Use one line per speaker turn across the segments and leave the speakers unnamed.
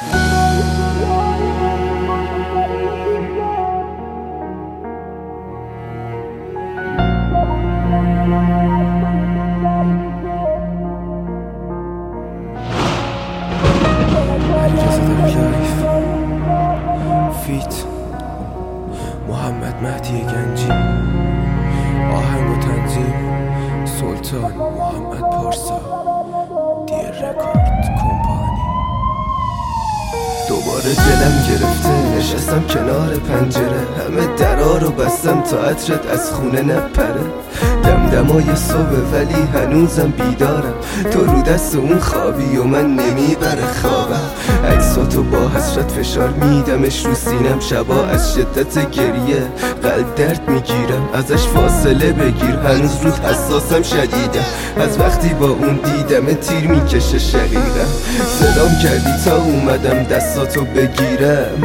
فیت محمد مهدی گنجی، آهنگ و تنظیم سلطان محمد پارسا، دیر رکورد کمپانی. دوباره دلم گرفته، نشستم کنار پنجره، همه درا رو بستم تا عطرت از خونه نپره. دمدمای صبح ولی هنوزم بیدارم، تو رو دست اون خوابی و من نمیبره خوابم. عکساتو با حسرت فشار میدمش رو سینم، شبا از شدت گریه قلب درد میگیرم. ازش فاصله بگیر، هنوز رود حساسم شدیده، از وقتی با اون دیدم تیر میکشه شقیقم. صدام کردی تا اومدم دستاتو بگیرم،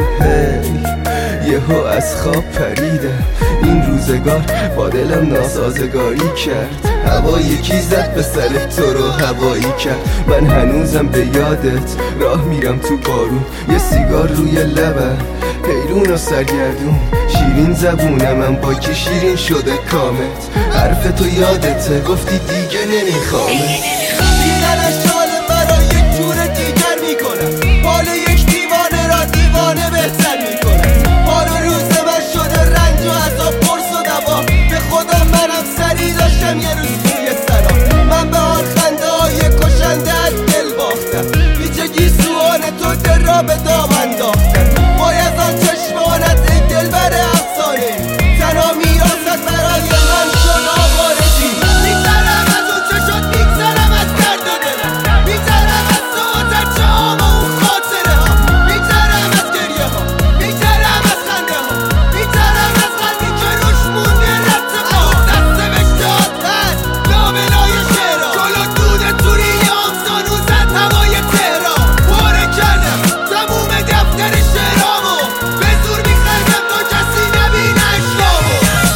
یهو از خواب پریدم. این روزگار با دلم ناسازگاری کرد، هوا یکی زد به سر تو رو هوایی کرد. من هنوزم به یادت راه میرم تو بارون، یه سیگار روی لبم حیرون و سرگردون. شیرین زبونم با که شیرین شده کامت، حرف تو یادته گفتی دیگه نمیخوامه.
دیدنش حال مرا یک جور دیگر میکنم، حال یک دیوانه را دیوانه بهتر میکنم. حال روز من شده رنج و عذاب پرس و دوا، به خودم منم سری داشتم یه روز توی سرا. من به آن خنده های کشنده از دل باختم، پیچ گیسوان تو دل را به دام انداختم. وای از آن چشمانت ای دلبر افسانه، تنها میراثت برای من شد آوارگی. میگذرم از اون چشات، میگذرم از درد و دلم، میگذرم از تو و ترچه‌هام و اون خاطره ها، میگذرم از گریه ها، میگذرم از خنده ها، میگذرم از قلبی که روش مونده رد پا. دست نوشته‌هات هست لابلای شعرها، جلو دود توری آبزانو زد هوای تهران. پاره کردم تموم دفتر شعرامو، به زور میخندم تا کسی نبینه اشکامو.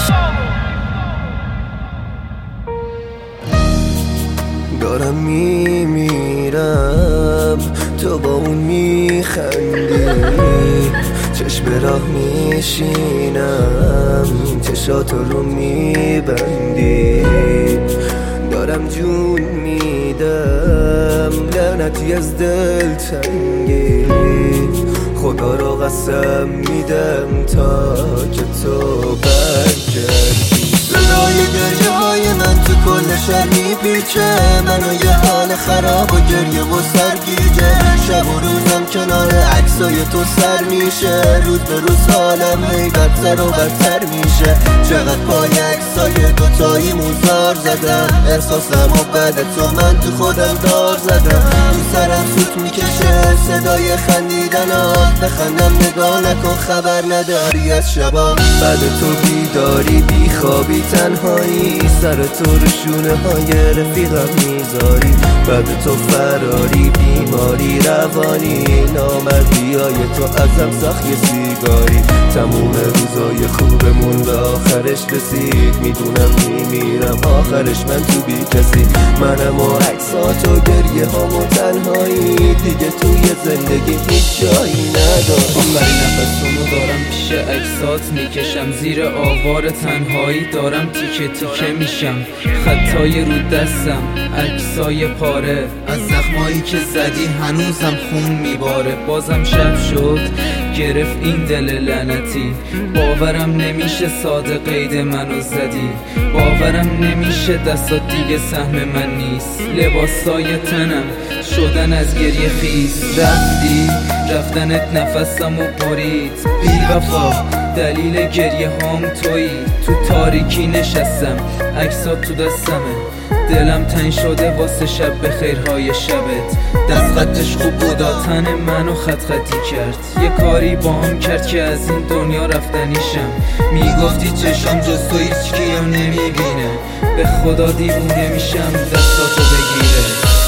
دارم میمیرم، تو با اون میخندی، چشم راه میشینم، چشاتو رو میبندی. دارم جون میدم، لعنتی از دل تنگی، خدا رو قسم میدم تا که تو برگردی. صدای گریه های من تو کل شهر میپیچه، منو یه حال خراب و گریه و سرگیجه. شب و روزم کنار عکسای تو سر میشه، روز به روز حالم هی بدتر و بدتر میشه. چقدر پای عکسای دوتایی موزار زدم، احساسم و بعد تو من تو خودم دار زدم. تو سرم سوت میکشه صدای خندیدنات، بخندم نگاه نکن خبر نداری از شبا. بعد تو بیداری بیخوابی تنهایی، سر تو رو شونه های رفیقم میذاری. بعد تو فراری بیماری روانی، نامردی های تو ازم ساخت یه سیگاری. تموم روزای خوبمون به آخرش رسید، میدونم میمیرم آخرش من تو بی کسی. منم و عکسات و گریه هام و تنهایی، دیگه توی زندگی هیچ جایی نداری.
آخرین نفسمو دارم پیش عکسات میکشم، زیر آوار تنهایی دارم تیکه تیکه میشم. خطای رو دستم عکسای پاره، از زخمایی که زدی هنوزم خون میباره. بازم شب شد گرفت این دل لعنتی، باورم نمیشه ساده قید منو زدی. باورم نمیشه دستات دیگه سهم من نیست، لباسای تنم شدن از گریه خیس. رفتی رفتنت نفسمو برید، بی وفا دلیل گریه هام تویی. تو تاریکی نشستم عکسات تو دستمه، دلم تنگ شده واسه شب به خیرهای شبت. دست خطش خوب بودا تن منو خط خطی کرد، یه کاری با هم کرد که از این دنیا رفتنیشم. میگفتی چشم جز تو هیچ کیو نمیبینه، به خدا دیوونه میشم دستاتو بگیره.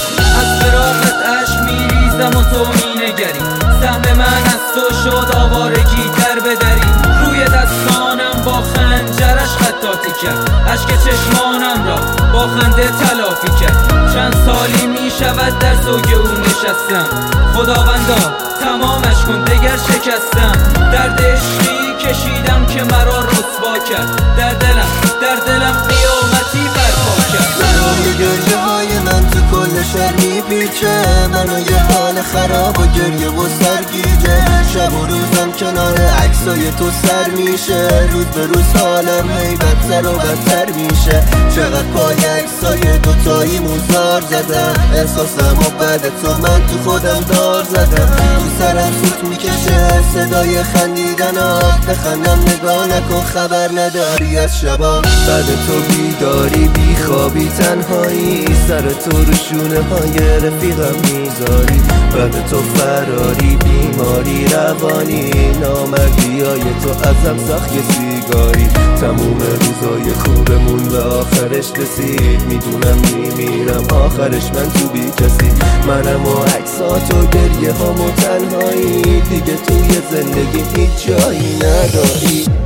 از فراقت عشق میریزم و تو مینگری، سهم من از تو شد آوارگی در بدری. روی دستانم با خنجرش خطاطی کرد، اشک چشمانم را با خنده تلافی کرد. چند سالی میشه شود در زوگ او نشستم. خداوندا تمامش کن دگر شکستم. درد عشقی کشیدم که مرا رسوا کرد. در دلم قیامتی برپا کرد.
صدای گریه های من تو کل شهر میپیچه، منو یه حال خراب و گریه و سرگیجه. شب و روزم کنار عکسای تو سر میشه، روز به روز حالم هی بدتر و بدتر میشه. چقدر پای عکسای دوتایی موزار زدم، احساسم و بعد تو من تو خودم دار زدم. تو سرم سوت میکشه صدای خندیدنات، بخندم نگاه نکن خبر نداری از شبا.
بعد تو بیداری بیخوابی تنهایی، سر تو رو شونه های رفیقم میذاری. بعد تو فراری بیماری روانی، نامردی های تو ازم سخت سیگاری. تموم روزای خوبمون به آخرش رسید، میدونم میمیرم آخرش من تو بی کسی. منم و عکسات و گریه هامو تنهایی، دیگه توی زندگی هیچ جایی نداری.